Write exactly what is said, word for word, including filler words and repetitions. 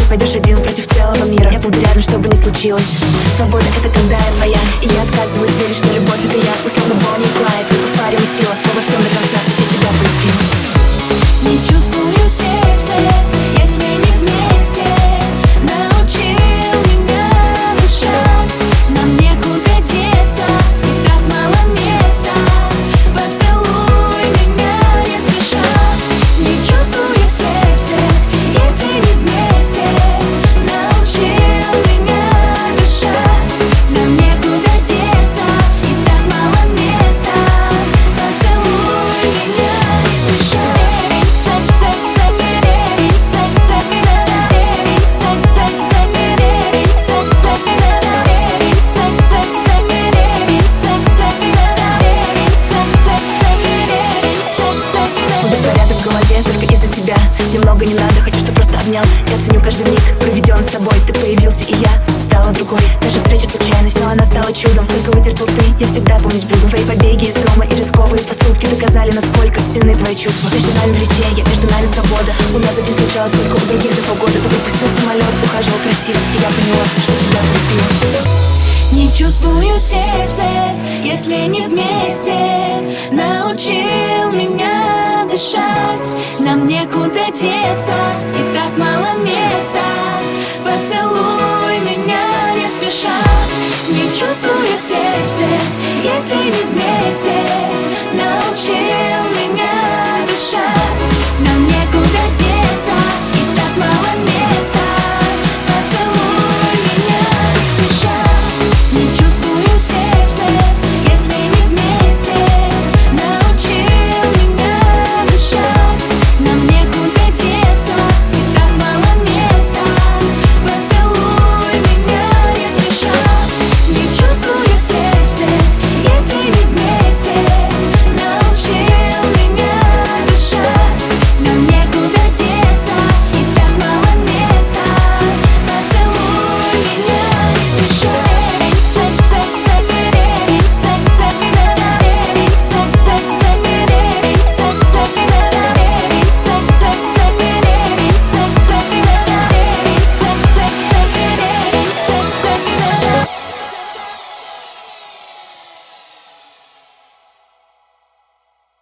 пойдешь один против целого мира. Я буду рядом, что бы ни случилось. Свобода — это когда я твоя, и я отказываюсь верить, что любовь — это я. Ты словно Бонни и Клайд, только в паре мы сила. Мы во всем до конца, ведь я тебя полюбил. Не чувствую сердце, если не вместе. Научил меня дышать, нам некуда деться, и так мало места. Поцелуй меня не спеша. Не чувствую сердце, если не вместе. Научил меня дышать, нам некуда деться, и так мало места. Поцелуй меня не спеша. Беспорядок в голове только из-за тебя. Немного не надо, хочу, чтобы просто обнял. Я ценю каждый миг, проведен с тобой. Ты появился, и я стала другой. Наша встреча случайность, но она стала чудом. Сколько вытерпел ты, я всегда помнить буду. Твои побеги из дома и рисковые поступки доказали, насколько сильны твои чувства. Между нами влечение, между нами свобода. У нас один случалось, сколько у других за полгода. Ты выпустил самолет, ухаживал красиво, и я поняла, что тебя полюбила. Не чувствую сердце, если не вместе. Научил меня дышать, нам некуда деться, и так мало места. Поцелуй меня не спеша. Не чувствую сердце, если не вместе.